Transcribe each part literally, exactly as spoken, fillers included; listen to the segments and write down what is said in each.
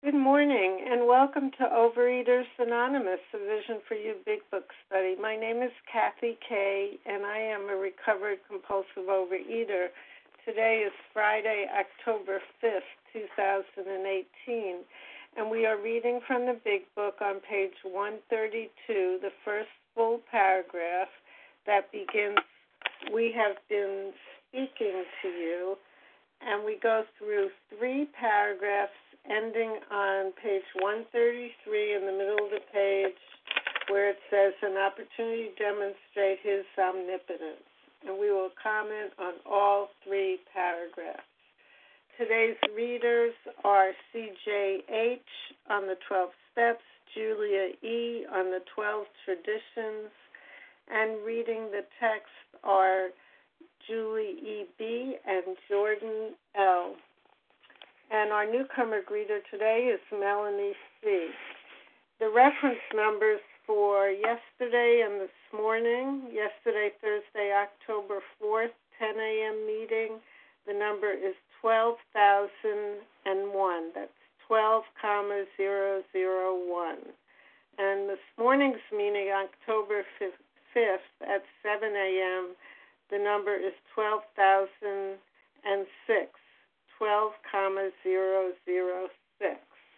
Good morning, and welcome to Overeaters Anonymous, a Vision for You Big Book study. My name is Kathy Kay, and I am a recovered compulsive overeater. Today is Friday, October fifth, two thousand eighteen, and we are reading from the Big Book on page one thirty-two, the first full paragraph that begins, "We have been speaking to you," and we go through three paragraphs ending on page one thirty-three in the middle of the page where it says an opportunity to demonstrate his omnipotence. And we will comment on all three paragraphs. Today's readers are C J H on the twelve steps, Julia E. on the twelve traditions, and reading the text are Julie E. B. and Jordan L. And our newcomer greeter today is Melanie C. The reference numbers for yesterday and this morning, yesterday, Thursday, October fourth, ten a.m. meeting, the number is twelve thousand one. That's twelve, zero zero one. And this morning's meeting, October fifth at seven a.m., the number is twelve thousand six. twelve, zero zero six.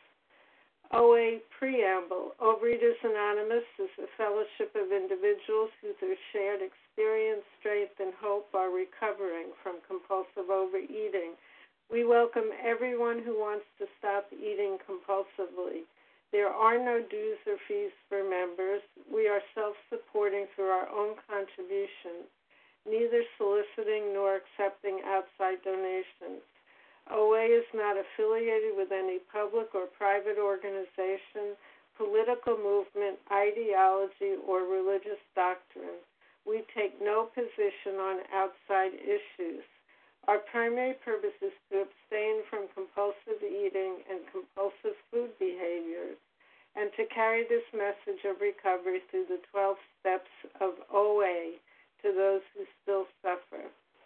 O A Preamble. Overeaters Anonymous is a fellowship of individuals who through shared experience, strength, and hope are recovering from compulsive overeating. We welcome everyone who wants to stop eating compulsively. There are no dues or fees for members. We are self-supporting through our own contributions, neither soliciting nor accepting outside donations. O A is not affiliated with any public or private organization, political movement, ideology, or religious doctrine. We take no position on outside issues. Our primary purpose is to abstain from compulsive eating and compulsive food behaviors, and to carry this message of recovery through the twelve steps of O A to those who still suffer.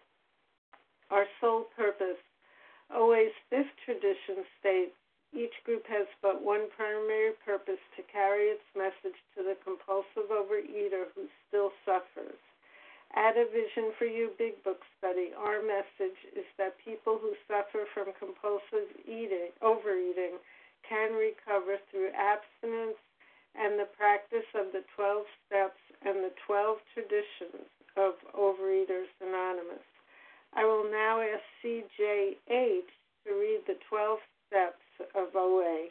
Our sole purpose. O A's fifth tradition states, each group has but one primary purpose: to carry its message to the compulsive overeater who still suffers. At a Vision for You Big Book study, our message is that people who suffer from compulsive eating, overeating can recover through abstinence and the practice of the twelve steps and the twelve traditions of Overeaters Anonymous. I will now ask C J H to read the twelve steps of O A.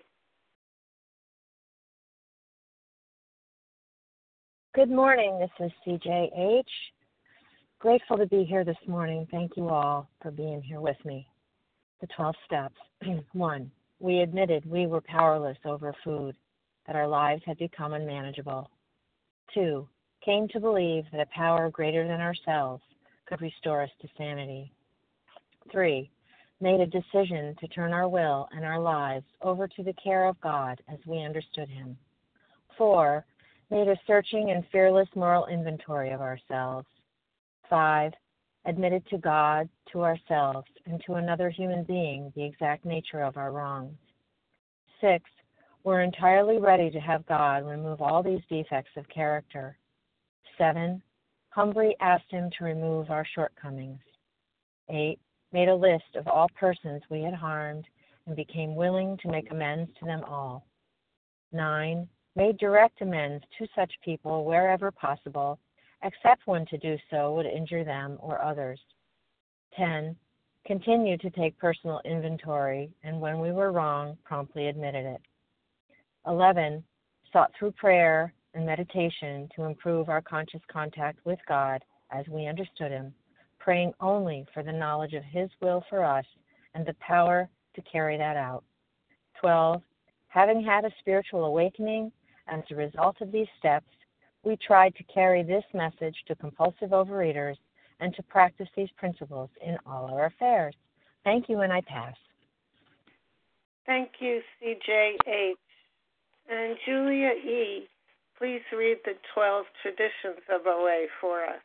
Good morning. This is C J H. Grateful to be here this morning. Thank you all for being here with me. The twelve steps. One, we admitted we were powerless over food, that our lives had become unmanageable. Two, came to believe that a power greater than ourselves could restore us to sanity. Three, made a decision to turn our will and our lives over to the care of God as we understood Him. Four, made a searching and fearless moral inventory of ourselves. Five, admitted to God, to ourselves, and to another human being the exact nature of our wrongs. Six, we're entirely ready to have God remove all these defects of character. Seven, humbly asked Him to remove our shortcomings. Eight, made a list of all persons we had harmed and became willing to make amends to them all. Nine, made direct amends to such people wherever possible, except when to do so would injure them or others. Ten, continued to take personal inventory, and when we were wrong, promptly admitted it. Eleven, sought through prayer and meditation to improve our conscious contact with God as we understood Him, praying only for the knowledge of His will for us and the power to carry that out. Twelve, having had a spiritual awakening as a result of these steps, we tried to carry this message to compulsive overeaters and to practice these principles in all our affairs. Thank you, and I pass. Thank you, C J H. And Julia E., please read the twelve traditions of O A for us.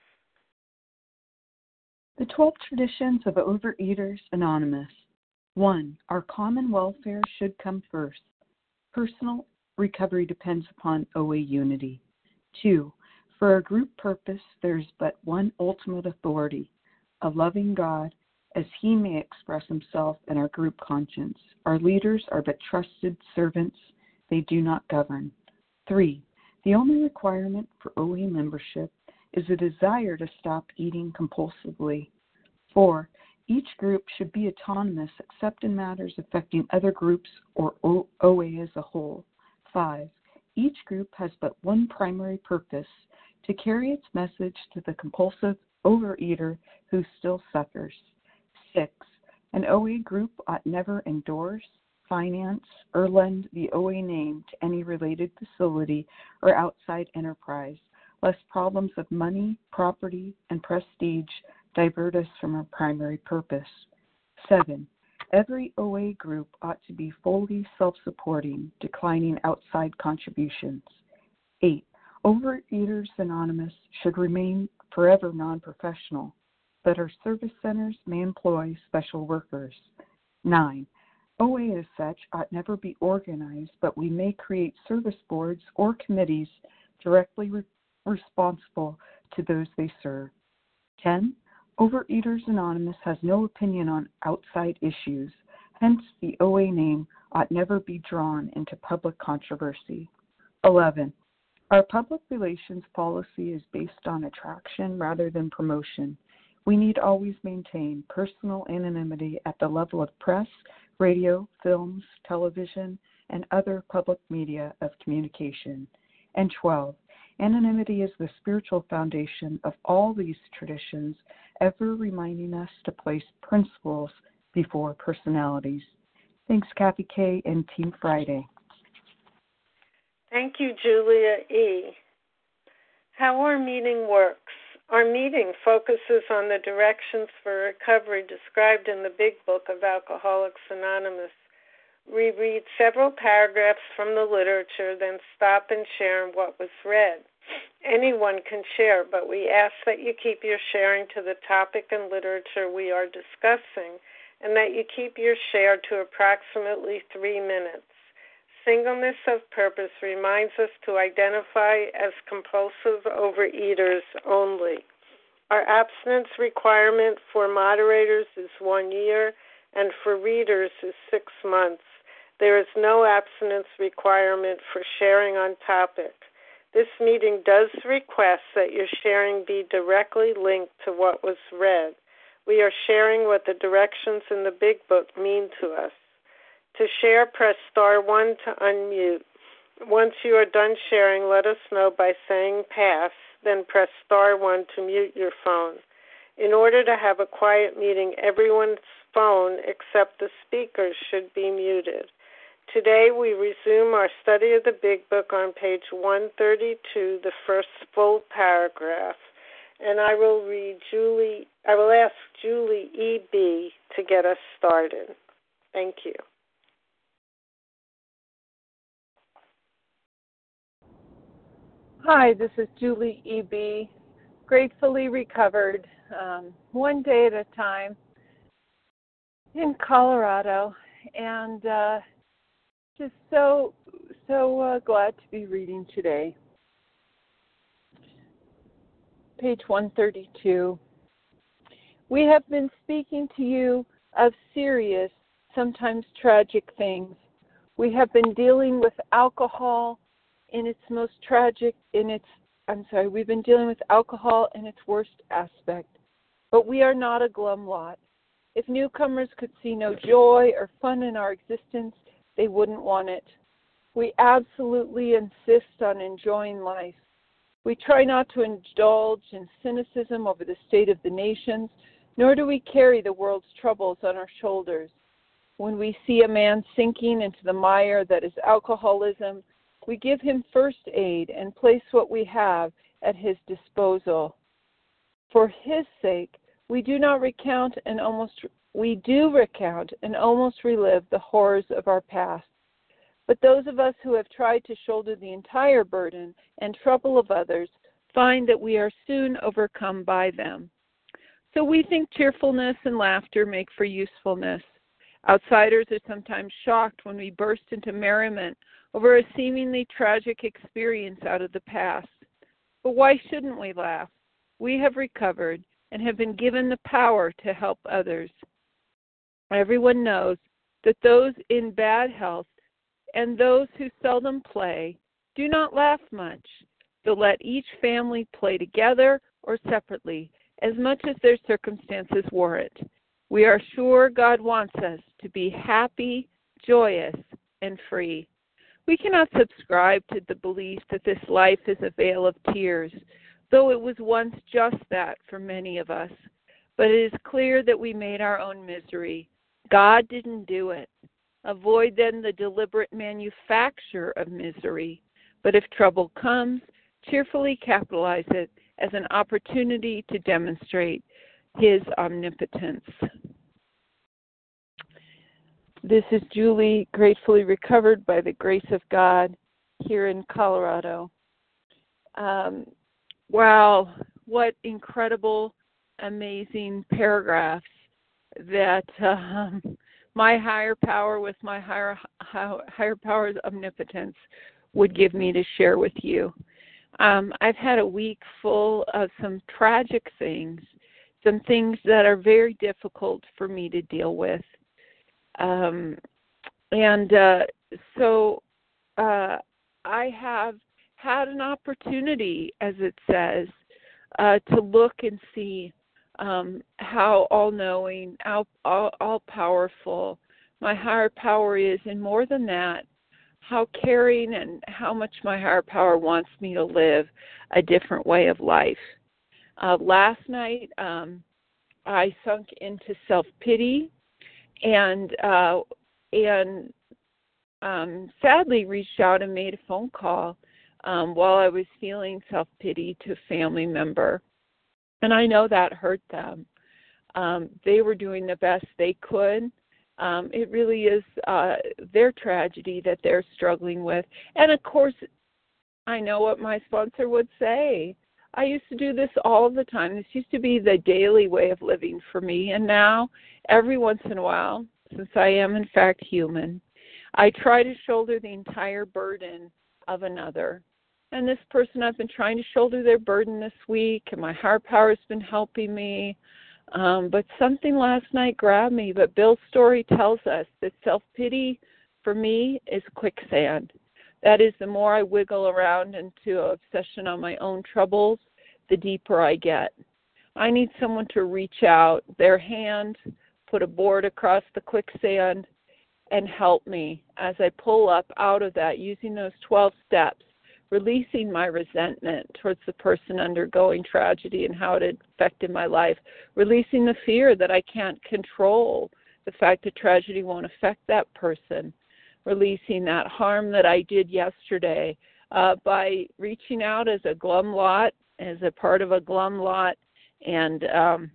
The twelve traditions of Overeaters Anonymous. One, our common welfare should come first. Personal recovery depends upon O A unity. Two, for our group purpose, there is but one ultimate authority, a loving God, as he may express himself in our group conscience. Our leaders are but trusted servants. They do not govern. Three, the only requirement for O A membership is a desire to stop eating compulsively. Four, each group should be autonomous except in matters affecting other groups or O A as a whole. Five, each group has but one primary purpose, to carry its message to the compulsive overeater who still suffers. Six, an O A group ought never endorse, finance, or lend the O A name to any related facility or outside enterprise, lest problems of money, property, and prestige divert us from our primary purpose. Seven, every O A group ought to be fully self-supporting, declining outside contributions. Eight, Overeaters Anonymous should remain forever non-professional, but our service centers may employ special workers. Nine, O A as such ought never be organized, but we may create service boards or committees directly re- responsible to those they serve. Ten, Overeaters Anonymous has no opinion on outside issues, hence the O A name ought never be drawn into public controversy. Eleven, our public relations policy is based on attraction rather than promotion. We need always maintain personal anonymity at the level of press, radio, films, television, and other public media of communication. And twelve, anonymity is the spiritual foundation of all these traditions, ever reminding us to place principles before personalities. Thanks, Kathy K. and Team Friday. Thank you, Julia E. How our meeting works. Our meeting focuses on the directions for recovery described in the Big Book of Alcoholics Anonymous. We read several paragraphs from the literature, then stop and share what was read. Anyone can share, but we ask that you keep your sharing to the topic and literature we are discussing, and that you keep your share to approximately three minutes. Singleness of purpose reminds us to identify as compulsive overeaters only. Our abstinence requirement for moderators is one year, and for readers is six months. There is no abstinence requirement for sharing on topic. This meeting does request that your sharing be directly linked to what was read. We are sharing what the directions in the Big Book mean to us. To share, press star one to unmute. Once you are done sharing, let us know by saying pass, then press star one to mute your phone. In order to have a quiet meeting, everyone's phone except the speakers should be muted. Today we resume our study of the Big Book on page one thirty-two, the first full paragraph, and I will read Julie. I will ask Julie E B to get us started. Thank you. Hi, this is Julie E B, gratefully recovered, um, one day at a time in Colorado, and uh, just so, so uh, glad to be reading today. Page one thirty-two. We have been speaking to you of serious, sometimes tragic things. We have been dealing with alcohol in its most tragic, in its, I'm sorry, we've been dealing with alcohol in its worst aspect, but we are not a glum lot. If newcomers could see no joy or fun in our existence, they wouldn't want it. We absolutely insist on enjoying life. We try not to indulge in cynicism over the state of the nations, nor do we carry the world's troubles on our shoulders. When we see a man sinking into the mire that is alcoholism, we give him first aid and place what we have at his disposal. For his sake, we do not recount and almost we do recount and almost relive the horrors of our past. But those of us who have tried to shoulder the entire burden and trouble of others find that we are soon overcome by them. So we think cheerfulness and laughter make for usefulness. Outsiders are sometimes shocked when we burst into merriment over a seemingly tragic experience out of the past. But why shouldn't we laugh? We have recovered and have been given the power to help others. Everyone knows that those in bad health and those who seldom play do not laugh much. So let each family play together or separately, as much as their circumstances warrant. We are sure God wants us to be happy, joyous, and free. We cannot subscribe to the belief that this life is a vale of tears, though it was once just that for many of us. But it is clear that we made our own misery. God didn't do it. Avoid then the deliberate manufacture of misery. But if trouble comes, cheerfully capitalize it as an opportunity to demonstrate His omnipotence. This is Julie, gratefully recovered by the grace of God here in Colorado. Um, wow, what incredible, amazing paragraphs that um, my higher power with my higher higher power's omnipotence would give me to share with you. Um, I've had a week full of some tragic things, some things that are very difficult for me to deal with. Um, and uh, so uh, I have had an opportunity, as it says, uh, to look and see um, how all-knowing, how all, all-powerful my higher power is, and more than that, how caring and how much my higher power wants me to live a different way of life. Uh, last night, um, I sunk into self-pity and uh, and um, sadly reached out and made a phone call um, while I was feeling self-pity to a family member. And I know that hurt them. Um, they were doing the best they could. Um, it really is uh, their tragedy that they're struggling with. And, of course, I know what my sponsor would say. I used to do this all the time. This used to be the daily way of living for me. And now, every once in a while, since I am, in fact, human, I try to shoulder the entire burden of another. And this person, I've been trying to shoulder their burden this week, and my higher power has been helping me. Um, but something last night grabbed me. But Bill's story tells us that self-pity, for me, is quicksand. That is, the more I wiggle around into an obsession on my own troubles, the deeper I get. I need someone to reach out their hand, put a board across the quicksand, and help me as I pull up out of that using those twelve steps, releasing my resentment towards the person undergoing tragedy and how it affected my life, releasing the fear that I can't control the fact that tragedy won't affect that person, releasing that harm that I did yesterday uh, by reaching out as a glum lot, as a part of a glum lot, and um,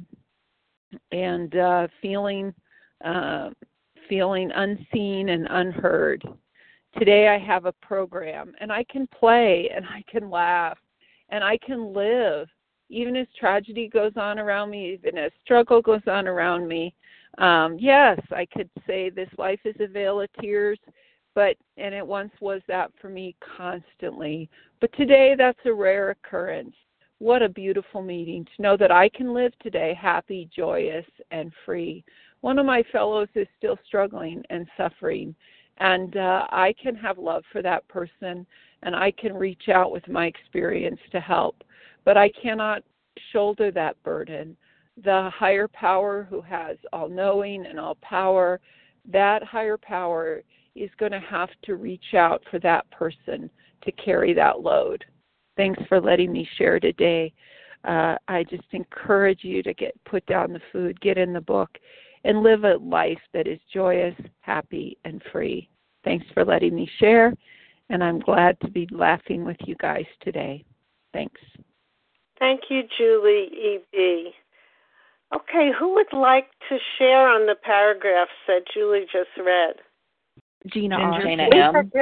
and uh, feeling uh, feeling unseen and unheard. Today I have a program, and I can play, and I can laugh, and I can live, even as tragedy goes on around me, even as struggle goes on around me. Um, yes, I could say this life is a vale of tears, but and it once was that for me constantly. But today that's a rare occurrence. What a beautiful meeting to know that I can live today happy, joyous, and free. One of my fellows is still struggling and suffering, and uh, I can have love for that person, and I can reach out with my experience to help. But I cannot shoulder that burden. The higher power who has all-knowing and all-power, that higher power is going to have to reach out for that person to carry that load. Thanks for letting me share today. Uh, I just encourage you to get put down the food, get in the book, and live a life that is joyous, happy, and free. Thanks for letting me share, and I'm glad to be laughing with you guys today. Thanks. Thank you, Julie E B. Okay, who would like to share on the paragraphs that Julie just read? Gina Ginger R. Gina Lisa M. J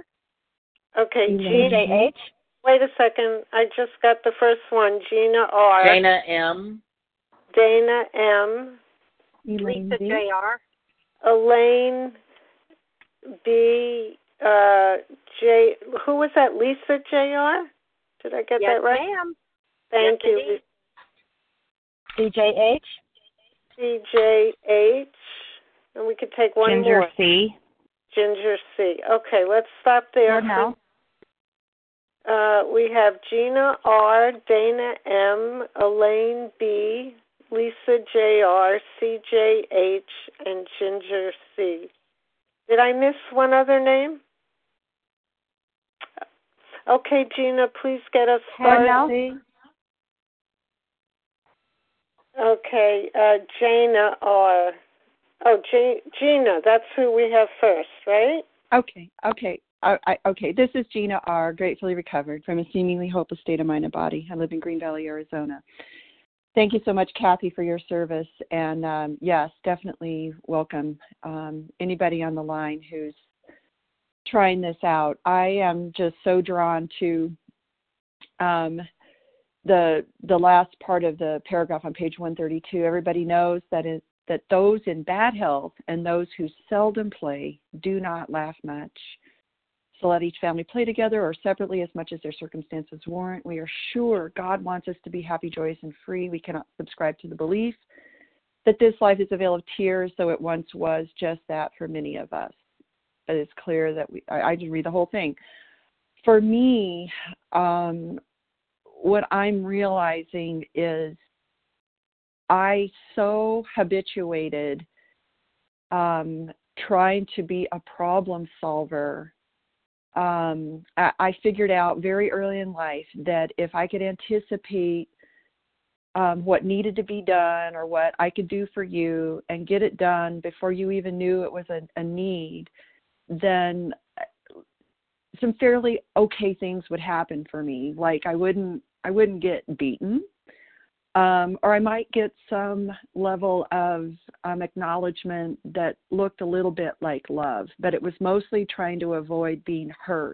R. Okay, Gina Gina H. Wait a second. I just got the first one. Gina R. Dana M. Dana M. Lisa J R. Elaine B. Uh, J. Who was that? Lisa J R. Did I get yes, that right? Ma'am. Thank yes, you. C J H. C J H. And we could take one Ginger more. C. Ginger C. Okay, let's stop there. Now. Uh, we have Gina R, Dana M, Elaine B, Lisa J R, C J H, and Ginger C. Did I miss one other name? Okay, Gina, please get us started. Okay, uh, Jana R. Oh, G- Gina, that's who we have first, right? Okay, okay. I, I, okay, this is Gina R., gratefully recovered from a seemingly hopeless state of mind and body. I live in Green Valley, Arizona. Thank you so much, Kathy, for your service. And um, yes, definitely welcome um, anybody on the line who's trying this out. I am just so drawn to um, the the last part of the paragraph on page one thirty-two. Everybody knows that it, that those in bad health and those who seldom play do not laugh much. So let each family play together or separately as much as their circumstances warrant. We are sure God wants us to be happy, joyous, and free. We cannot subscribe to the belief that this life is a vale of tears, though it once was just that for many of us. But it's clear that we, I, I just read the whole thing. For me, um, what I'm realizing is I so habituated um, trying to be a problem solver. Um, I, I figured out very early in life that if I could anticipate um, what needed to be done or what I could do for you and get it done before you even knew it was a, a need, then some fairly okay things would happen for me. Like I wouldn't, I wouldn't get beaten. Um, or I might get some level of um, acknowledgement that looked a little bit like love, but it was mostly trying to avoid being hurt.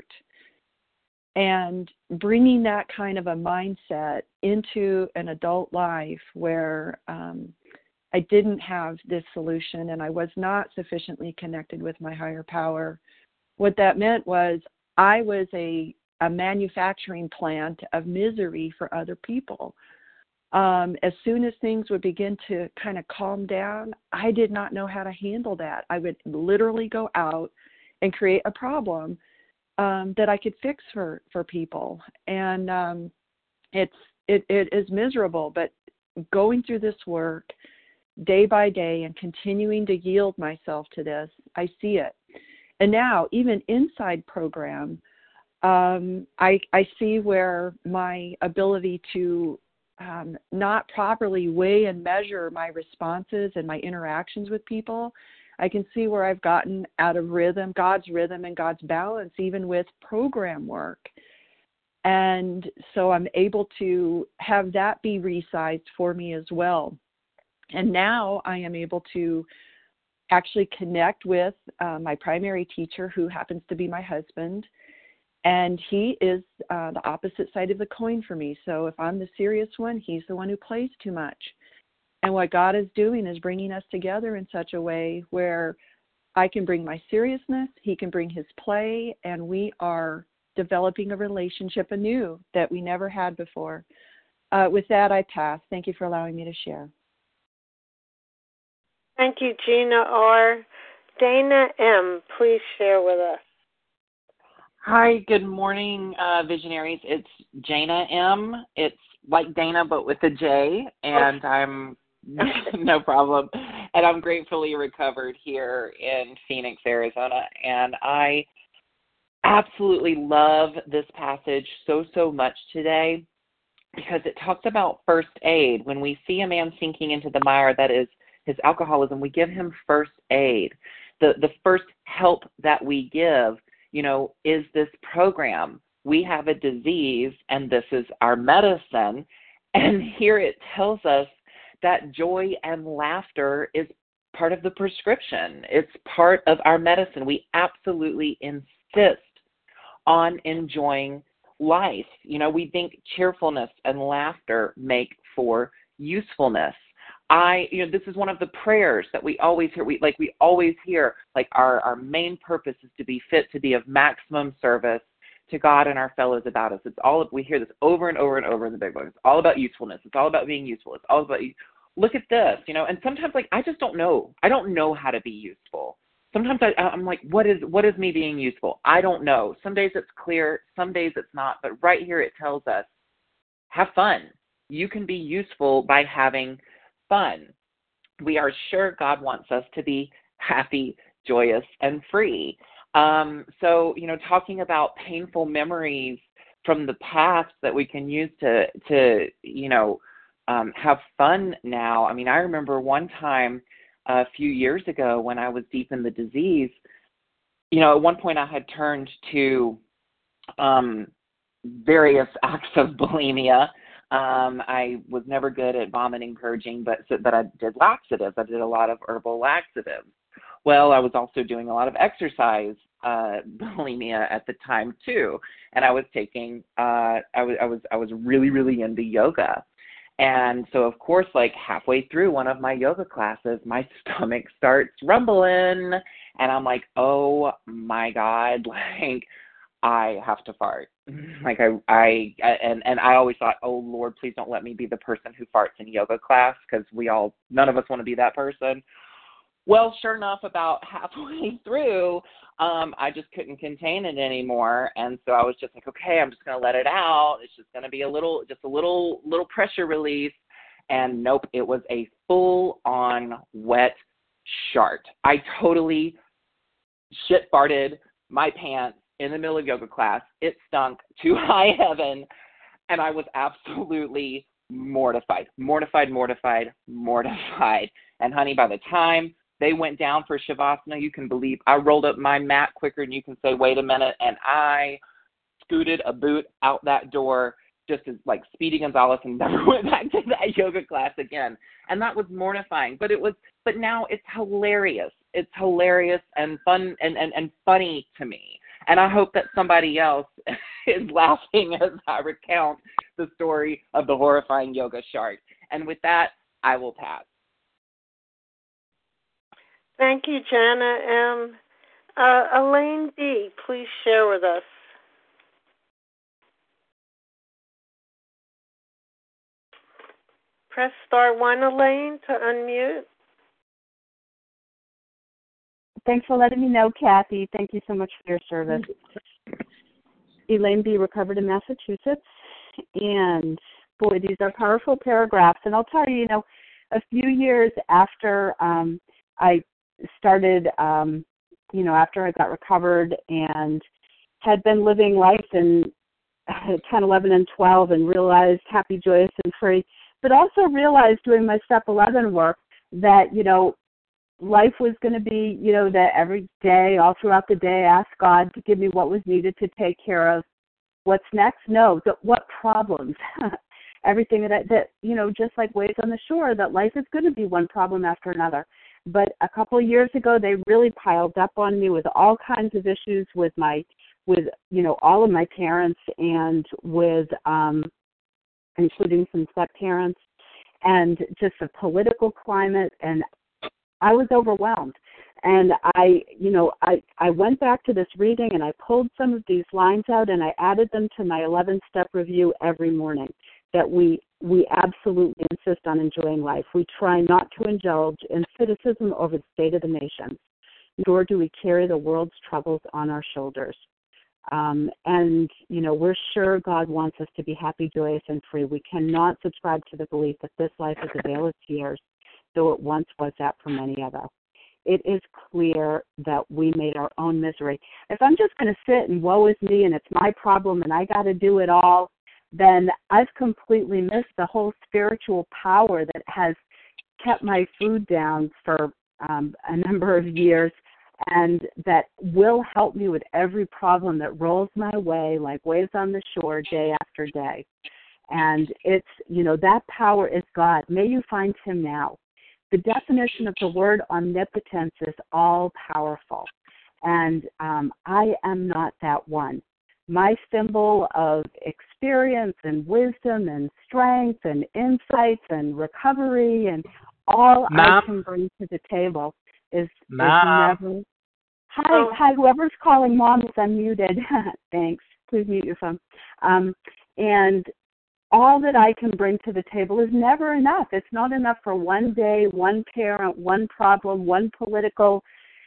And bringing that kind of a mindset into an adult life where um, I didn't have this solution and I was not sufficiently connected with my higher power, what that meant was I was a, a manufacturing plant of misery for other people. Um, as soon as things would begin to kind of calm down, I did not know how to handle that. I would literally go out and create a problem um, that I could fix for, for people. And um, it's it, it is miserable, but going through this work day by day and continuing to yield myself to this, I see it. And now, even inside program, um, I, I see where my ability to Um, not properly weigh and measure my responses and my interactions with people, I can see where I've gotten out of rhythm, God's rhythm and God's balance, even with program work. And so I'm able to have that be resized for me as well. And now I am able to actually connect with uh, my primary teacher, who happens to be my husband. And he is uh, the opposite side of the coin for me. So if I'm the serious one, he's the one who plays too much. And what God is doing is bringing us together in such a way where I can bring my seriousness, he can bring his play, and we are developing a relationship anew that we never had before. Uh, with that, I pass. Thank you for allowing me to share. Thank you, Gina R. Dana M., please share with us. Hi, good morning, uh, visionaries. It's Jana M. It's like Dana, but with a J, and oh. I'm no problem. And I'm gratefully recovered here in Phoenix, Arizona. And I absolutely love this passage so, so much today because it talks about first aid. When we see a man sinking into the mire that is his alcoholism, we give him first aid. The, the first help that we give, you know, is this program. We have a disease, and this is our medicine. And here it tells us that joy and laughter is part of the prescription. It's part of our medicine. We absolutely insist on enjoying life. You know, we think cheerfulness and laughter make for usefulness. I, you know, this is one of the prayers that we always hear. We like we always hear, like our, our main purpose is to be fit to be of maximum service to God and our fellows about us. It's all, we hear this over and over and over in the big book. It's all about usefulness. It's all about being useful. It's all about, look at this, you know, and sometimes like, I just don't know. I don't know how to be useful. Sometimes I, I'm like, what is, what is me being useful? I don't know. Some days it's clear. Some days it's not. But right here it tells us, have fun. You can be useful by having fun. We are sure God wants us to be happy, joyous, and free. Um, so, you know, talking about painful memories from the past that we can use to, to you know, um, have fun now. I mean, I remember one time a few years ago when I was deep in the disease, you know, at one point I had turned to um, various acts of bulimia. Um, I was never good at vomiting, purging, but, so, but I did laxatives. I did a lot of herbal laxatives. Well, I was also doing a lot of exercise uh, bulimia at the time too, and I was taking. Uh, I was I was I was really really into yoga, and so of course, like halfway through one of my yoga classes, my stomach starts rumbling, and I'm like, oh my God, like I have to fart. Like I I and and I always thought, oh Lord, please don't let me be the person who farts in yoga class, because we all none of us want to be that person. Well, sure enough, about halfway through, um, I just couldn't contain it anymore, and so I was just like, okay, I'm just going to let it out. It's just going to be a little, just a little, little pressure release, and nope, it was a full-on wet shart. I totally shit farted my pants in the middle of yoga class. It stunk to high heaven, and I was absolutely mortified, mortified, mortified, mortified. And honey, by the time they went down for Shavasana, you can believe I rolled up my mat quicker than you can say, wait a minute, and I scooted a boot out that door just as like Speedy Gonzalez and never went back to that yoga class again. And that was mortifying. But it was but now it's hilarious. It's hilarious and fun and, and, and funny to me. And I hope that somebody else is laughing as I recount the story of the horrifying yoga shark. And with that, I will pass. Thank you, Jana M. Uh, Elaine B., please share with us. Press star one, Elaine, to unmute. Thanks for letting me know, Kathy. Thank you so much for your service. Elaine B., recovered in Massachusetts. And, boy, these are powerful paragraphs. And I'll tell you, you know, a few years after um, I started, um, you know, after I got recovered and had been living life in ten, eleven, and twelve and realized happy, joyous, and free, but also realized doing my step eleven work that, you know, life was going to be, you know, that every day, all throughout the day, ask God to give me what was needed to take care of what's next. No, the, what problems, everything that, that, you know, just like waves on the shore, that life is going to be one problem after another. But a couple of years ago, they really piled up on me with all kinds of issues with my, with, you know, all of my parents and with, um, including some step-parents, and just the political climate. And I was overwhelmed. And I, you know, I, I went back to this reading and I pulled some of these lines out and I added them to my eleven-step review every morning, that we we absolutely insist on enjoying life. We try not to indulge in cynicism over the state of the nation, nor do we carry the world's troubles on our shoulders. Um, and, you know, we're sure God wants us to be happy, joyous, and free. We cannot subscribe to the belief that this life is a vale of tears, though it once was that for many of us. It is clear that we made our own misery. If I'm just going to sit and woe is me and it's my problem and I got to do it all, then I've completely missed the whole spiritual power that has kept my food down for um, a number of years, and that will help me with every problem that rolls my way like waves on the shore day after day. And it's, you know, that power is God. May you find him now. The definition of the word omnipotence is all-powerful, and um, I am not that one. My symbol of experience and wisdom and strength and insights and recovery and all Ma'am? I can bring to the table is, is Ma'am? never. Hi, Oh. hi. Whoever's calling mom is unmuted. Thanks. Please mute your phone. Um, and all that I can bring to the table is never enough. It's not enough for one day, one parent, one problem, one political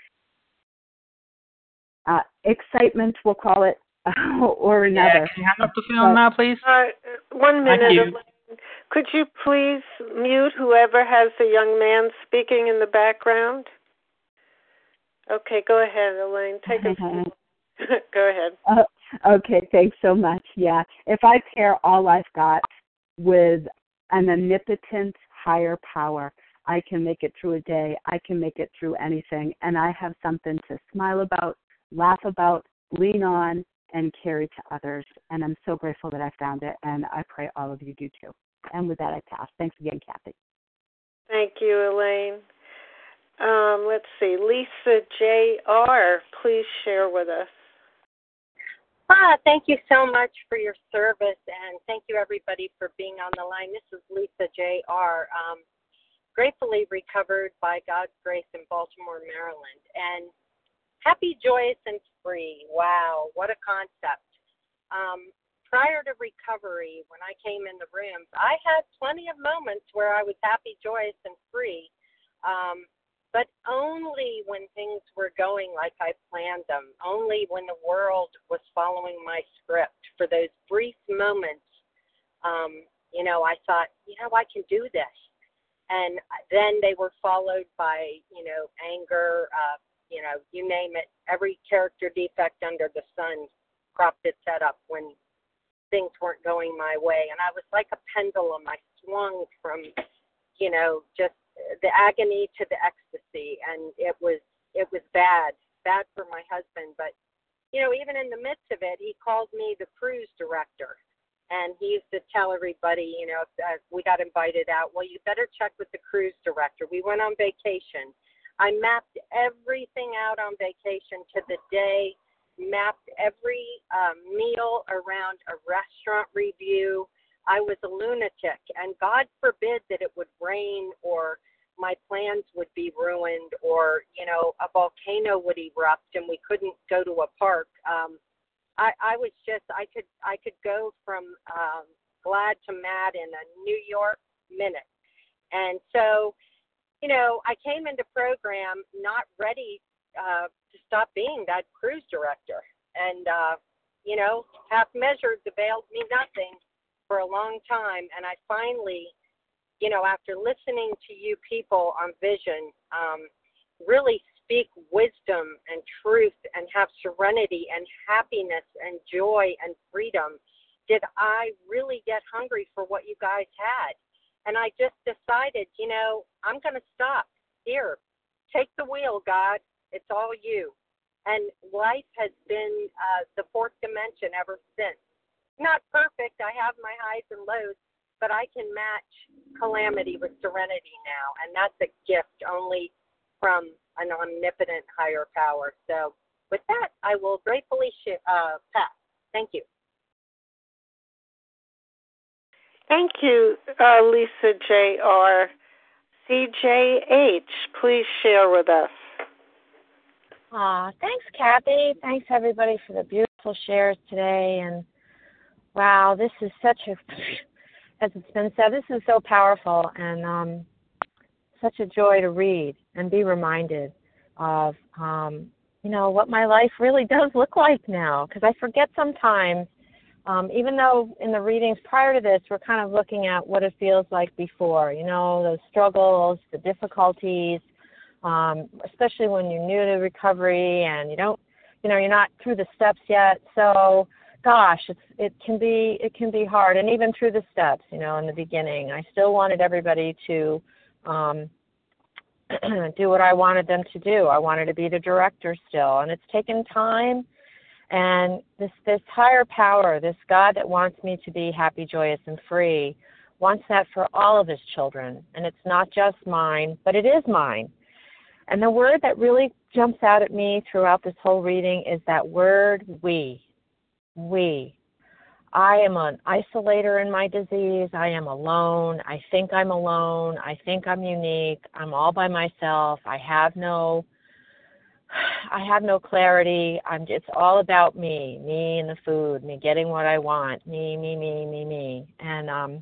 uh, excitement, we'll call it, or another. Yeah, can you hang up the phone now, please? Uh, one Thank minute. you. Elaine. Could you please mute whoever has the young man speaking in the background? Okay, go ahead, Elaine. Take a Go ahead. Uh, okay, thanks so much. Yeah, if I pair all I've got with an omnipotent higher power, I can make it through a day. I can make it through anything, and I have something to smile about, laugh about, lean on, and carry to others. And I'm so grateful that I found it, and I pray all of you do too. And with that, I pass. Thanks again, Kathy. Thank you, Elaine. Um, let's see. Lisa J R, please share with us. Ah, thank you so much for your service, and thank you, everybody, for being on the line. This is Lisa J R, um, gratefully recovered by God's grace in Baltimore, Maryland. And happy, joyous, and free. Wow, what a concept. Um, prior to recovery, when I came in the rooms, I had plenty of moments where I was happy, joyous, and free. Um, But only when things were going like I planned them, only when the world was following my script. For those brief moments, um, you know, I thought, you know, I can do this. And then they were followed by, you know, anger, uh, you know, you name it. Every character defect under the sun cropped its head up when things weren't going my way. And I was like a pendulum. I swung from, you know, just the agony to the ecstasy, and it was it was bad, bad for my husband. But you know, even in the midst of it, he called me the cruise director, and he used to tell everybody, you know, if uh, we got invited out, well, you better check with the cruise director. We went on vacation. I mapped everything out on vacation to the day, mapped every um, meal around a restaurant review. I was a lunatic, and God forbid that it would rain or my plans would be ruined, or, you know, a volcano would erupt and we couldn't go to a park. Um, I, I was just, I could, I could go from um, glad to mad in a New York minute. And so, you know, I came into program not ready uh, to stop being that cruise director. And, uh, you know, half measured availed me nothing for a long time. And I finally, you know, after listening to you people on Vision, um, really speak wisdom and truth and have serenity and happiness and joy and freedom, did I really get hungry for what you guys had. And I just decided, you know, I'm going to stop. Here, take the wheel, God. It's all you. And life has been uh, the fourth dimension ever since. Not perfect. I have my highs and lows, but I can match calamity with serenity now, and that's a gift only from an omnipotent higher power. So with that, I will gratefully sh- uh, pass. Thank you. Thank you, uh, Lisa J R. C J H, please share with us. Aw, thanks, Kathy. Thanks, everybody, for the beautiful shares today. And, wow, this is such a... As it's been said, this is so powerful and um, such a joy to read and be reminded of, um, you know, what my life really does look like now. Because I forget sometimes, um, even though in the readings prior to this, we're kind of looking at what it feels like before, you know, those struggles, the difficulties, um, especially when you're new to recovery and you don't, you know, you're not through the steps yet. So, gosh, it's, it can be it can be hard, and even through the steps, you know, in the beginning, I still wanted everybody to um, do what I wanted them to do. I wanted to be the director still, and it's taken time. And this this higher power, this God that wants me to be happy, joyous, and free, wants that for all of His children, and it's not just mine, but it is mine. And the word that really jumps out at me throughout this whole reading is that word "we." We. I am an isolator in my disease. I am alone. I think I'm alone. I think I'm unique. I'm all by myself. I have no I have no clarity. I'm it's all about me, me and the food, me getting what I want, me, me, me, me, me. And um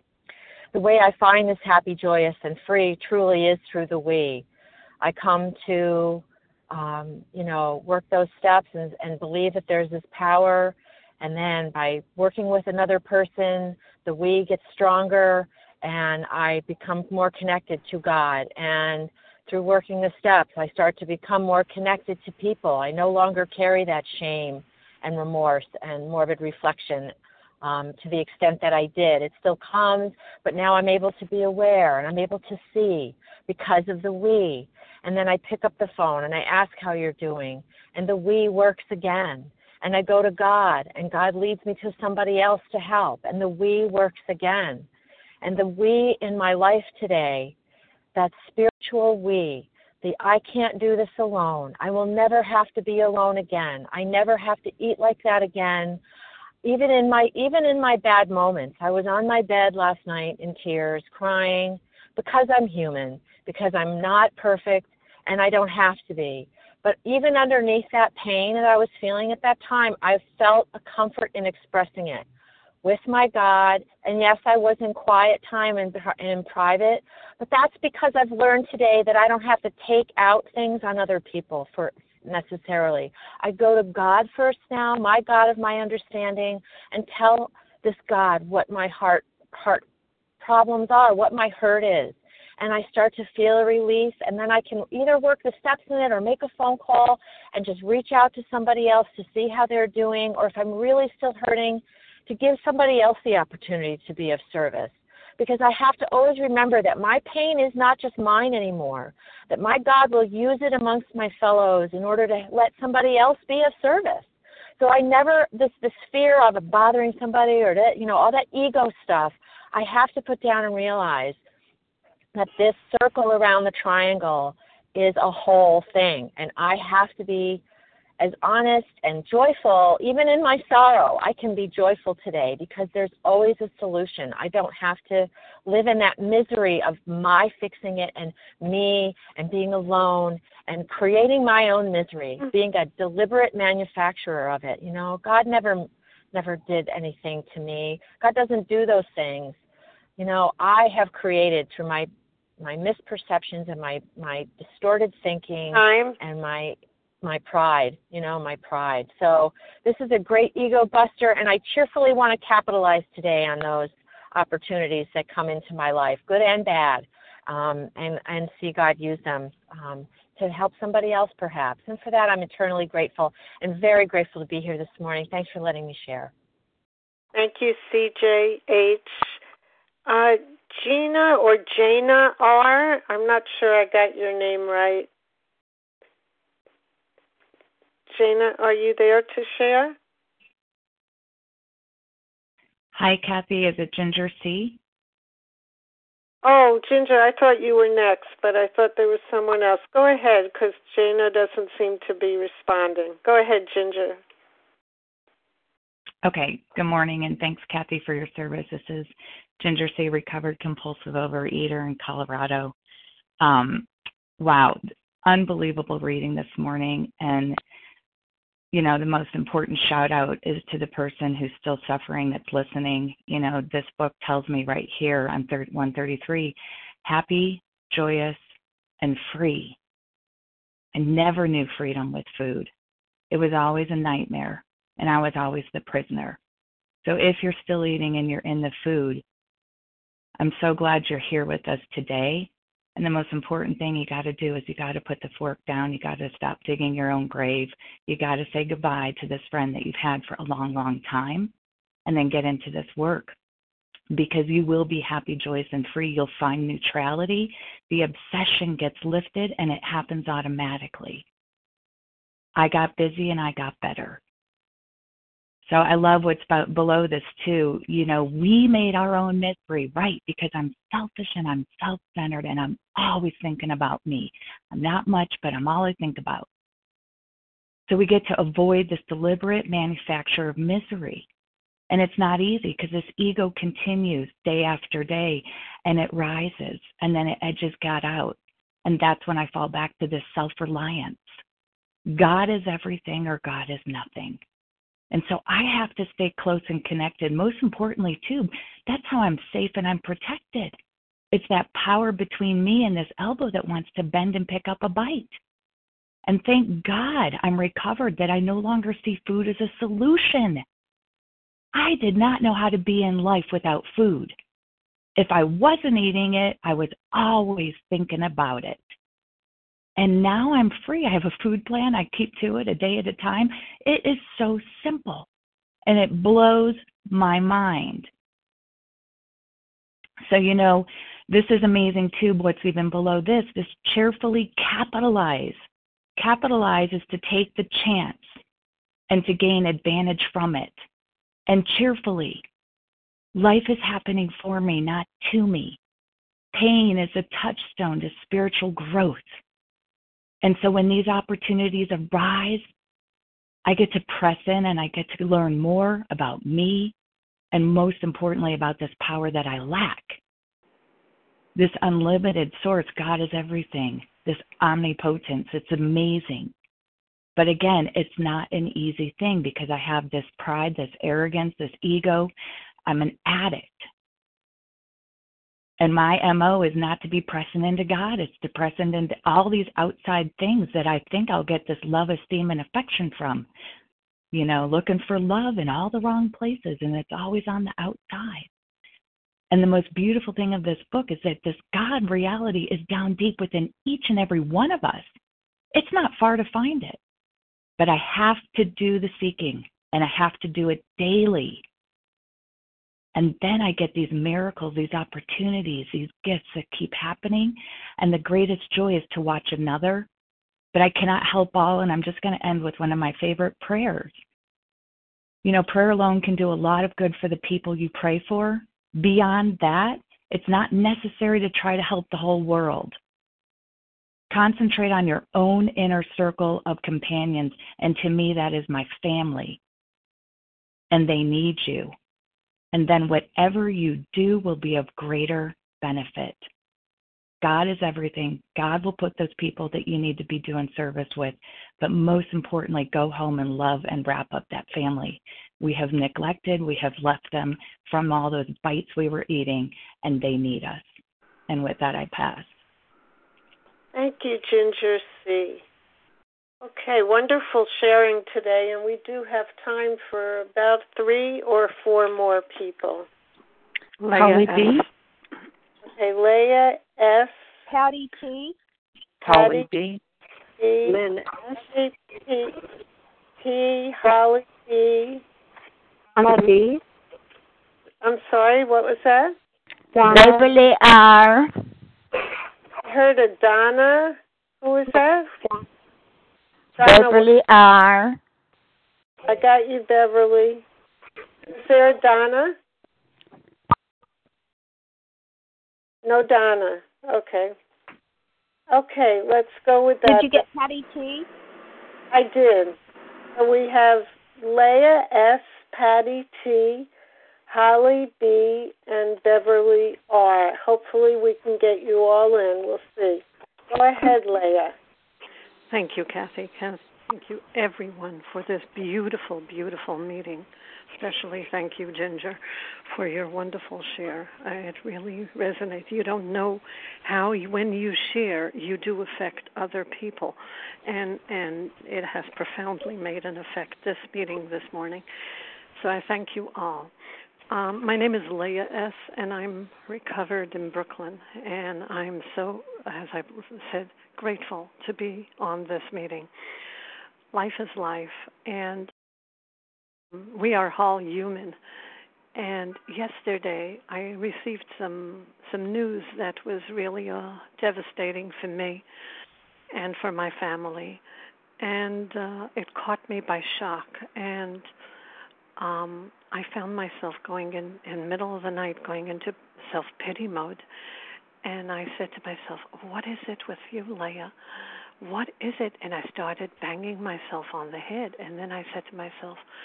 the way I find this happy, joyous, and free truly is through the we. I come to, um, you know, work those steps and, and believe that there's this power. And then by working with another person, the we gets stronger and I become more connected to God. And through working the steps, I start to become more connected to people. I no longer carry that shame and remorse and morbid reflection um, to the extent that I did. It still comes, but now I'm able to be aware and I'm able to see because of the we. And then I pick up the phone and I ask how you're doing. And the we works again. And I go to God and God leads me to somebody else to help. And the we works again. And the we in my life today, that spiritual we, the I can't do this alone. I will never have to be alone again. I never have to eat like that again. Even in my even in my bad moments, I was on my bed last night in tears, crying, because I'm human, because I'm not perfect, and I don't have to be. But even underneath that pain that I was feeling at that time, I felt a comfort in expressing it with my God. And yes, I was in quiet time and in private, but that's because I've learned today that I don't have to take out things on other people for necessarily. I go to God first now, my God of my understanding, and tell this God what my heart heart problems are, what my hurt is. And I start to feel a release, and then I can either work the steps in it or make a phone call and just reach out to somebody else to see how they're doing, or if I'm really still hurting, to give somebody else the opportunity to be of service. Because I have to always remember that my pain is not just mine anymore, that my God will use it amongst my fellows in order to let somebody else be of service. So I never, this, this fear of bothering somebody or, that, you know, all that ego stuff, I have to put down and realize that this circle around the triangle is a whole thing. And I have to be as honest and joyful, even in my sorrow. I can be joyful today because there's always a solution. I don't have to live in that misery of my fixing it and me and being alone and creating my own misery, being a deliberate manufacturer of it. You know, God never, never did anything to me. God doesn't do those things. You know, I have created through my my misperceptions and my, my distorted thinking Time. and my my pride, you know, my pride. So this is a great ego buster, and I cheerfully want to capitalize today on those opportunities that come into my life, good and bad, um, and, and see God use them um, to help somebody else perhaps. And for that, I'm eternally grateful and very grateful to be here this morning. Thanks for letting me share. Thank you, C J H. Uh, Gina or Jana R. I'm not sure I got your name right. Jana, are you there to share? Hi, Kathy. Is it Ginger C? Oh, Ginger, I thought you were next, but I thought there was someone else. Go ahead, because Jana doesn't seem to be responding. Go ahead, Ginger. Okay. Good morning, and thanks, Kathy, for your service. This is Ginger C., recovered compulsive overeater in Colorado. Um, wow, unbelievable reading this morning. And, you know, the most important shout out is to the person who's still suffering that's listening. You know, this book tells me right here on one thirty-three, happy, joyous, and free. I never knew freedom with food. It was always a nightmare, and I was always the prisoner. So if you're still eating and you're in the food, I'm so glad you're here with us today. And the most important thing you got to do is you got to put the fork down. You got to stop digging your own grave. You got to say goodbye to this friend that you've had for a long, long time, and then get into this work, because you will be happy, joyous, and free. You'll find neutrality. The obsession gets lifted, and it happens automatically. I got busy, and I got better. So I love what's below this, too. You know, we made our own misery, right, because I'm selfish and I'm self-centered and I'm always thinking about me. I'm not much, but I'm all I think about. So we get to avoid this deliberate manufacture of misery. And it's not easy because this ego continues day after day, and it rises, and then it edges God out. And that's when I fall back to this self-reliance. God is everything or God is nothing. And so I have to stay close and connected. Most importantly, too, that's how I'm safe and I'm protected. It's that power between me and this elbow that wants to bend and pick up a bite. And thank God I'm recovered, that I no longer see food as a solution. I did not know how to be in life without food. If I wasn't eating it, I was always thinking about it. And now I'm free. I have a food plan. I keep to it a day at a time. It is so simple, and it blows my mind. So, you know, this is amazing, too, what's even below this, this cheerfully capitalize. Capitalize is to take the chance and to gain advantage from it. And cheerfully, life is happening for me, not to me. Pain is a touchstone to spiritual growth. And so when these opportunities arise, I get to press in and I get to learn more about me and most importantly about this power that I lack. This unlimited source, God is everything, this omnipotence, it's amazing. But again, it's not an easy thing because I have this pride, this arrogance, this ego. I'm an addict. And my M O is not to be pressing into God. It's to press into all these outside things that I think I'll get this love, esteem, and affection from. You know, looking for love in all the wrong places, and it's always on the outside. And the most beautiful thing of this book is that this God reality is down deep within each and every one of us. It's not far to find it. But I have to do the seeking, and I have to do it daily. And then I get these miracles, these opportunities, these gifts that keep happening. And the greatest joy is to watch another. But I cannot help all, and I'm just going to end with one of my favorite prayers. You know, prayer alone can do a lot of good for the people you pray for. Beyond that, it's not necessary to try to help the whole world. Concentrate on your own inner circle of companions, and to me, that is my family. And they need you. And then whatever you do will be of greater benefit. God is everything. God will put those people that you need to be doing service with. But most importantly, go home and love and wrap up that family. We have neglected, we have left them from all those bites we were eating, and they need us. And with that, I pass. Thank you, Ginger C. Okay, wonderful sharing today, and we do have time for about three or four more people. Leah B. Okay, Leah S. Patty T. Holly B. T. Lynn S. T. T. Holly B. Donna B. I'm sorry, what was that? Donna. Beverly R. I heard a Donna. Who was that? Donna. Beverly R. I got you, Beverly. Is there a Donna? No Donna. Okay. Okay, let's go with that. Did you get Patty T? I did. And we have Leah S., Patty T., Holly B., and Beverly R. Hopefully we can get you all in. We'll see. Go ahead, Leah. Thank you, Kathy. Thank you, everyone, for this beautiful, beautiful meeting. Especially thank you, Ginger, for your wonderful share. Uh, it really resonates. You don't know how, you, when you share, you do affect other people. And, and it has profoundly made an effect, this meeting this morning. So I thank you all. Um, my name is Leah S., and I'm recovered in Brooklyn. And I'm so, as I said, grateful to be on this meeting. Life is life, and we are all human. And yesterday I received some some news that was really uh, devastating for me and for my family. And uh, it caught me by shock. And um, I found myself going in, in the middle of the night, going into self-pity mode. And I said to myself, what is it with you, Leah? What is it? And I started banging myself on the head. And then I said to myself,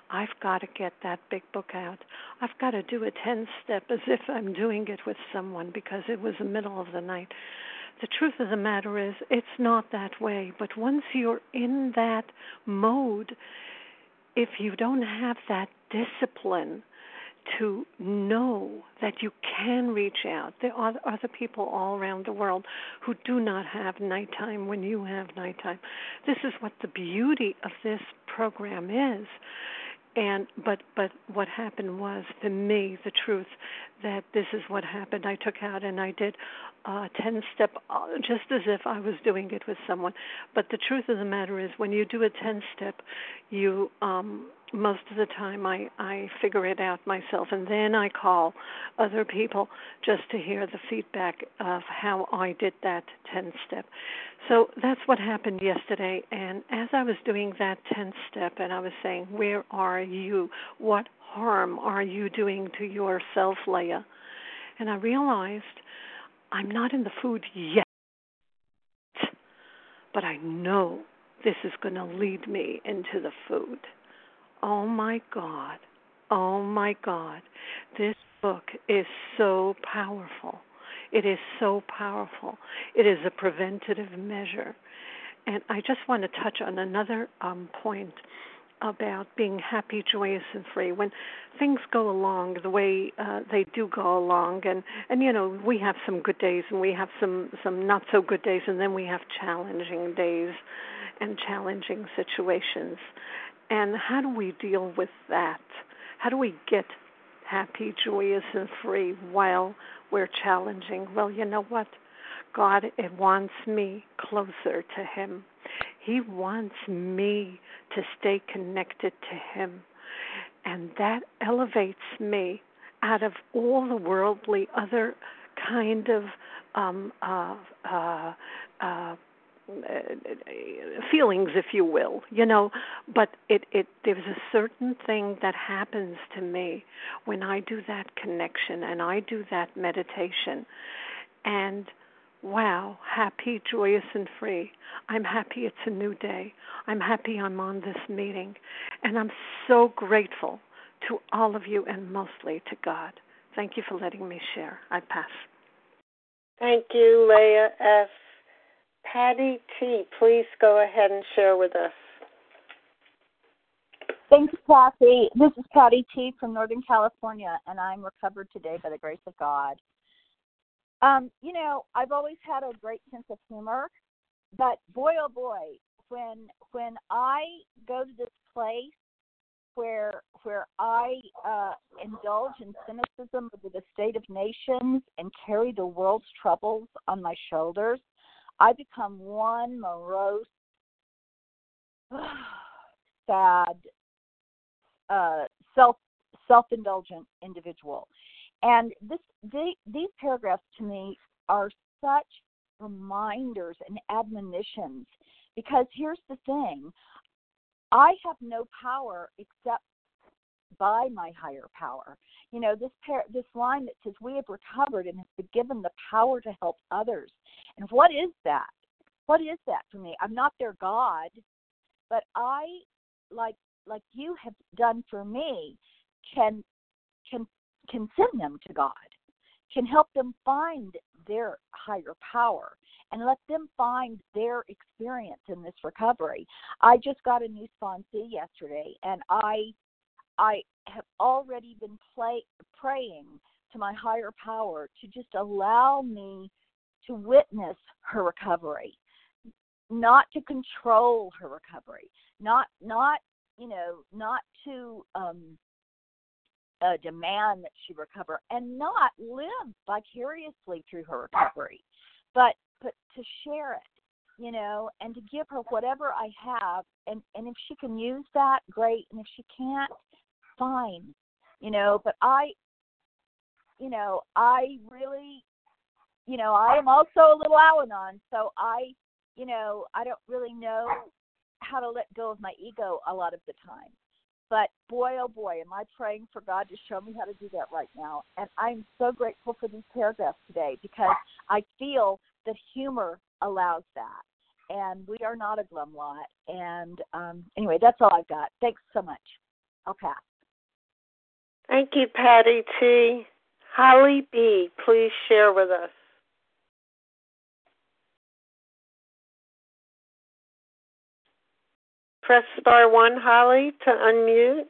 I've got to get that big book out. I've got to do a ten-step as if I'm doing it with someone because it was the middle of the night. The truth of the matter is it's not that way. But once you're in that mode, if you don't have that discipline to know that you can reach out. There are other people all around the world who do not have nighttime when you have nighttime. This is what the beauty of this program is. And but but what happened was, for me, the truth that this is what happened. I took out and I did a ten-step, uh, just as if I was doing it with someone. But the truth of the matter is, when you do a ten-step, you um, most of the time I, I figure it out myself, and then I call other people just to hear the feedback of how I did that ten-step. So that's what happened yesterday, and as I was doing that ten-step and I was saying, where are you? What harm are you doing to yourself, Leah? And I realized I'm not in the food yet, but I know this is going to lead me into the food. Oh, my God. Oh, my God. This book is so powerful. It is so powerful. It is a preventative measure. And I just want to touch on another um, point about being happy, joyous, and free. When things go along the way uh, they do go along, and, and, you know, we have some good days and we have some, some not-so-good days, and then we have challenging days and challenging situations. And how do we deal with that? How do we get happy, joyous, and free while we're challenging? Well, you know what? God it wants me closer to Him. He wants me to stay connected to Him. And that elevates me out of all the worldly other kind of um, uh, uh, uh, feelings, if you will, you know, but it, it there's a certain thing that happens to me when I do that connection and I do that meditation, and wow, happy, joyous, and free. I'm happy it's a new day. I'm happy I'm on this meeting, and I'm so grateful to all of you and mostly to God. Thank you for letting me share. I pass. Thank you, Leah F. Patty T., please go ahead and share with us. Thanks, Kathy. This is Patty T. from Northern California, and I'm recovered today by the grace of God. Um, you know, I've always had a great sense of humor, but boy, oh boy, when when I go to this place where where I uh, indulge in cynicism over the state of nations and carry the world's troubles on my shoulders, I become one morose, sad, uh, self self-indulgent individual. And this they, these paragraphs to me are such reminders and admonitions, because here's the thing: I have no power except by my higher power. You know, this par- this line that says, we have recovered and have been given the power to help others. And what is that? What is that for me? I'm not their God, but I, like like you have done for me, can can can send them to God, can help them find their higher power and let them find their experience in this recovery. I just got a new sponsee yesterday, and I I have already been play, praying to my higher power to just allow me to witness her recovery, not to control her recovery, not not you know not to um, uh, demand that she recover, and not live vicariously through her recovery, but but to share it, you know, and to give her whatever I have, and and if she can use that, great, and if she can't, fine, you know. But I, you know, I really, you know, I am also a little Al-Anon, so I, you know, I don't really know how to let go of my ego a lot of the time. But boy, oh boy, am I praying for God to show me how to do that right now. And I'm so grateful for these paragraphs today, because I feel that humor allows that. And we are not a glum lot. And um, anyway, that's all I've got. Thanks so much. I'll pass. Thank you, Patty T. Holly B., please share with us. Press star one, Holly, to unmute.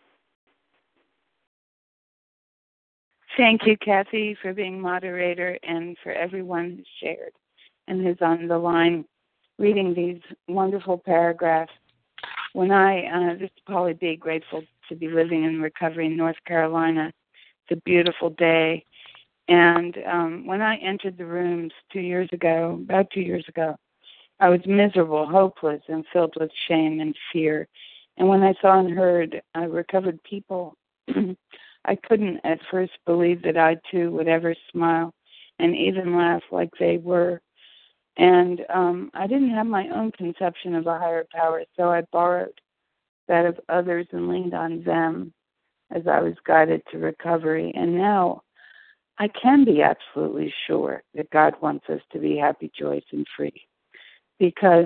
Thank you, Kathy, for being moderator and for everyone who's shared and who's on the line reading these wonderful paragraphs. When I, uh, this is Polly B., grateful to be living in recovery in North Carolina. It's a beautiful day. And um, when I entered the rooms two years ago, about two years ago, I was miserable, hopeless, and filled with shame and fear. And when I saw and heard uh, recovered people, I couldn't at first believe that I, too, would ever smile and even laugh like they were. And um, I didn't have my own conception of a higher power, so I borrowed that of others and leaned on them as I was guided to recovery. And now I can be absolutely sure that God wants us to be happy, joyous, and free. Because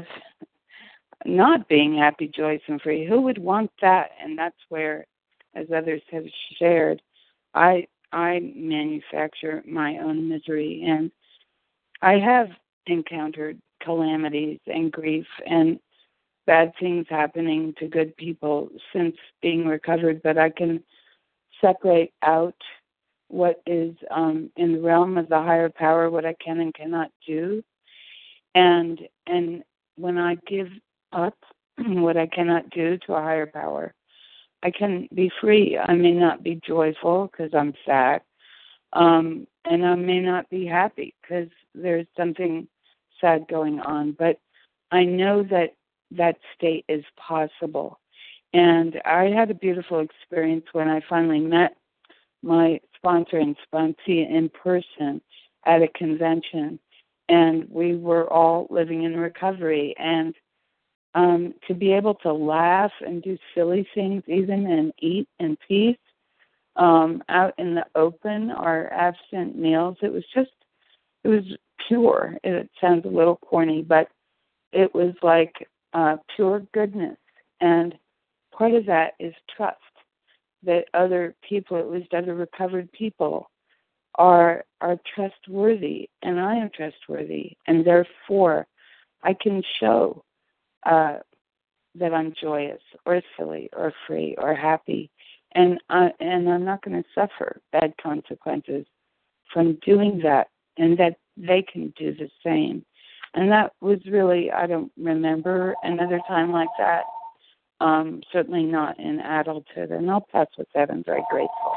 not being happy, joyous, and free, who would want that? And that's where, as others have shared, I I manufacture my own misery. And I have encountered calamities and grief and bad things happening to good people since being recovered, but I can separate out what is um, in the realm of the higher power, what I can and cannot do. And and when I give up what I cannot do to a higher power, I can be free. I may not be joyful because I'm sad, um, and I may not be happy because there's something sad going on. But I know that that state is possible. And I had a beautiful experience when I finally met my sponsor and sponsee in person at a convention. And we were all living in recovery. And um, to be able to laugh and do silly things even and eat in peace um, out in the open, our absent meals, it was just, it was pure. It sounds a little corny, but it was like uh, pure goodness. And part of that is trust that other people, at least other recovered people, are are trustworthy, and I am trustworthy, and therefore I can show uh, that I'm joyous or silly or free or happy, and I, and I'm not going to suffer bad consequences from doing that, and that they can do the same. And that was really, I don't remember another time like that, um, certainly not in adulthood, and I'll pass with that. I'm very grateful.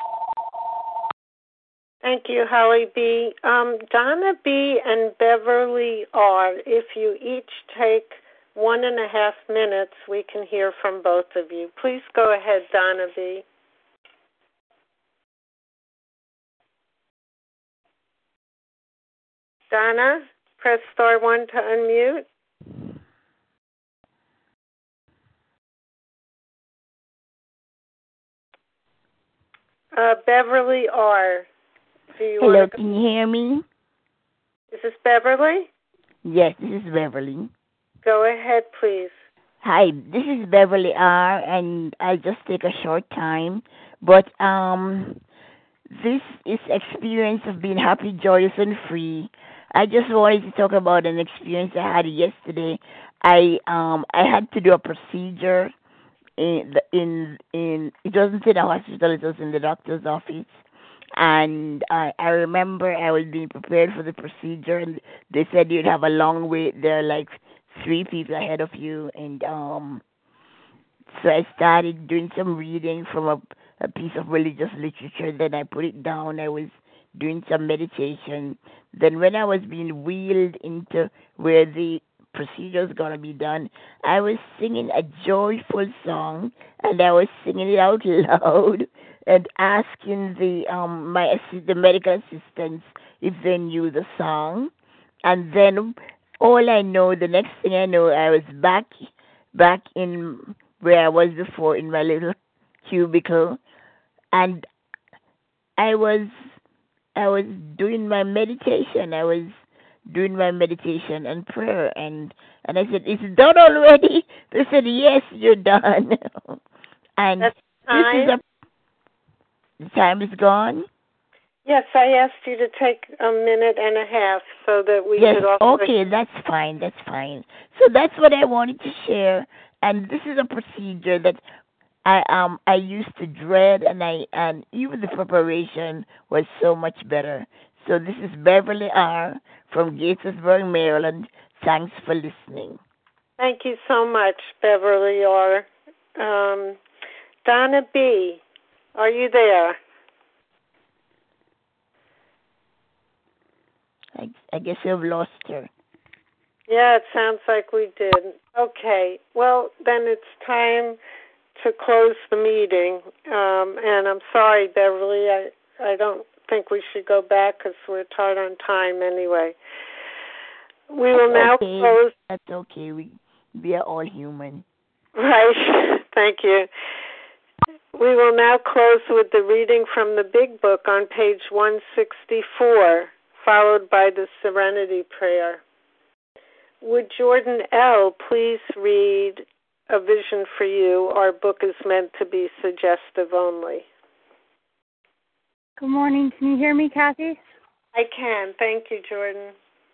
Thank you, Holly B. Um, Donna B. and Beverly R., if you each take one and a half minutes, we can hear from both of you. Please go ahead, Donna B. Donna, press star one to unmute. Uh, Beverly R. Do you Hello, want to... can you hear me? Is this Beverly? Yes, this is Beverly. Go ahead, please. Hi, this is Beverly R., and I'll just take a short time. But um, this is experience of being happy, joyous, and free. I just wanted to talk about an experience I had yesterday. I um I had to do a procedure in the, in in it wasn't in a hospital, it was in the doctor's office. And I, I remember I was being prepared for the procedure, and they said you'd have a long wait there, like three people ahead of you. And um, so I started doing some reading from a, a piece of religious literature. Then I put it down. I was doing some meditation. Then when I was being wheeled into where the procedure was going to be done, I was singing a joyful song, and I was singing it out loud and asking the um my assi- the medical assistants if they knew the song. And then all I know, the next thing I know, I was back back in where I was before in my little cubicle, and I was I was doing my meditation. I was doing my meditation and prayer, and and I said, "It's done already." They said, "Yes, you're done." And that's time? This is a, the time is gone? Yes, I asked you to take a minute and a half so that we yes, could also... okay, that's fine, that's fine. So that's what I wanted to share, and this is a procedure that I um I used to dread, and I and even the preparation was so much better. So this is Beverly R. from Gaithersburg, Maryland. Thanks for listening. Thank you so much, Beverly R. Um, Donna B., are you there? I, I guess you've lost her. Yeah, it sounds like we did. Okay, well, then it's time to close the meeting. Um, and I'm sorry, Beverly, I, I don't think we should go back because we're tight on time anyway. We will now okay. close. That's okay. We we are all human. Right. Thank you. We will now close with the reading from the Big Book on page one sixty-four, followed by the Serenity Prayer. Would Jordan L. please read A Vision for You? Our book is meant to be suggestive only. Good morning. Can you hear me, Kathy? I can. Thank you, Jordan.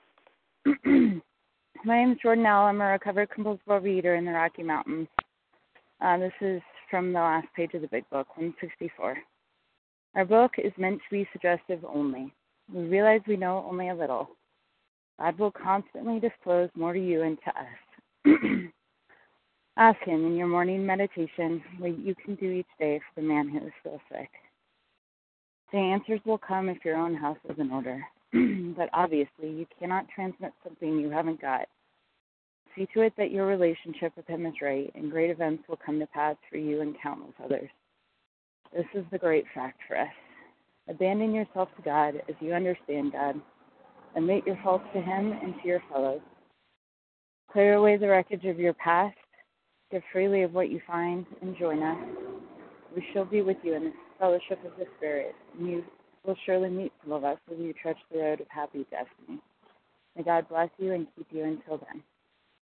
My name is Jordan L. I'm a recovered compulsive overeater in the Rocky Mountains. Uh, this is from the last page of the Big Book, one sixty-four. Our book is meant to be suggestive only. We realize we know only a little. God will constantly disclose more to you and to us. Ask Him in your morning meditation what you can do each day for the man who is still sick. The answers will come if your own house is in order. But obviously, you cannot transmit something you haven't got. See to it that your relationship with Him is right, and great events will come to pass for you and countless others. This is the great fact for us. Abandon yourself to God as you understand God. Admit your faults to Him and to your fellows. Clear away the wreckage of your past. Give freely of what you find, and join us. We shall be with you in the fellowship of the Spirit, and you will surely meet some of us as you trudge the road of happy destiny. May God bless you and keep you until then.